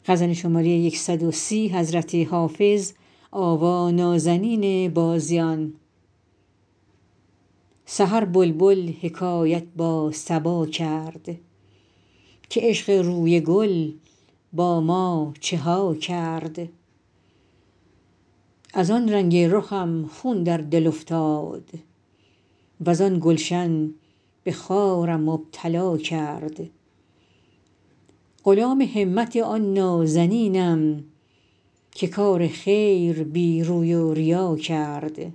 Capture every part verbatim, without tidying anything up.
سحر بلبل حکایت با صبا کرد که عشق روی گل با ما چه ها کرد از آن رنگ رخم خون در دل افتاد وز آن گلشن به خارم مبتلا کرد غلام همت آن نازنینم که کار خیر بی روی و ریا کرد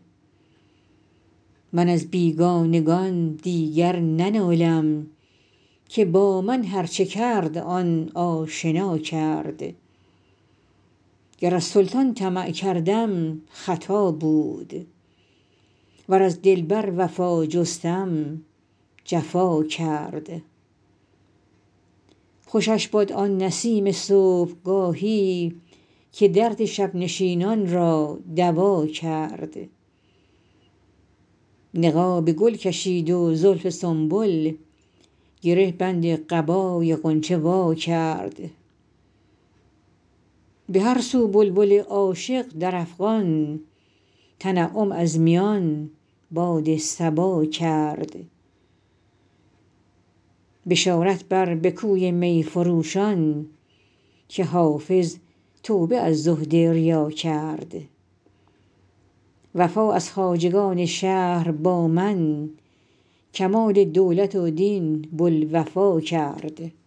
من از بیگانگان دیگر ننالم که با من هر چه کرد آن آشنا کرد گر از سلطان طمع کردم خطا بود ور از دلبر وفا جستم جفا کرد خوشش بد آن نسیم صبحگاهی که درد شب نشینان را دوا کرد نقاب گل کشید و زلف سنبل گره بند قبای غنچه وا کرد به هر سو بلبل عاشق در افغان تنعم از میان باد صبا کرد بشارت بر به کوی می فروشان که حافظ توبه از زهد ریا کرد وفا از خواجگان شهر با من کمال دولت و دین بوالوفا کرد